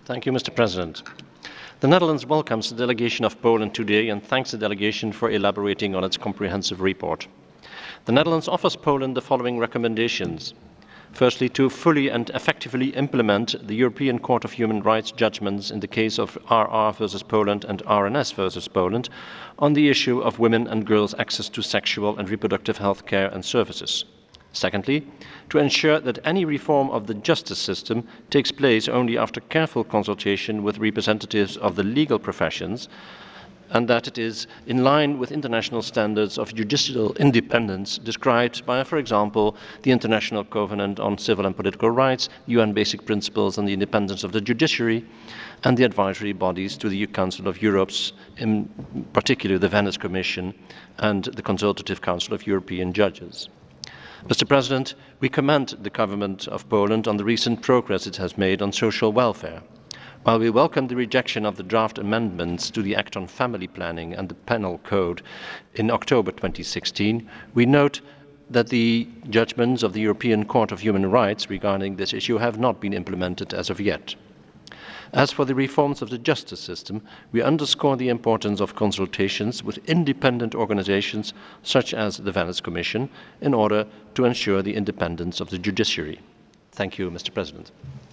Thank you, Mr. President. The Netherlands welcomes the delegation of Poland today and thanks the delegation for elaborating on its comprehensive report. The Netherlands offers Poland the following recommendations. Firstly, to fully and effectively implement the European Court of Human Rights judgments in the case of RR versus Poland and RNS versus Poland on the issue of women and girls' access to sexual and reproductive health care and services. Secondly, to ensure that any reform of the justice system takes place only after careful consultation with representatives of the legal professions and that it is in line with international standards of judicial independence described by, for example, the International Covenant on Civil and Political Rights, UN Basic Principles on the Independence of the Judiciary, and the advisory bodies to the Council of Europe's, in particular the Venice Commission and the Consultative Council of European Judges. Mr. President, we commend the government of Poland on the recent progress it has made on social welfare. While we welcome the rejection of the draft amendments to the Act on Family Planning and the Penal Code in October 2016, we note that the judgments of the European Court of Human Rights regarding this issue have not been implemented as of yet. As for the reforms of the justice system, we underscore the importance of consultations with independent organizations such as the Venice Commission in order to ensure the independence of the judiciary. Thank you, Mr. President.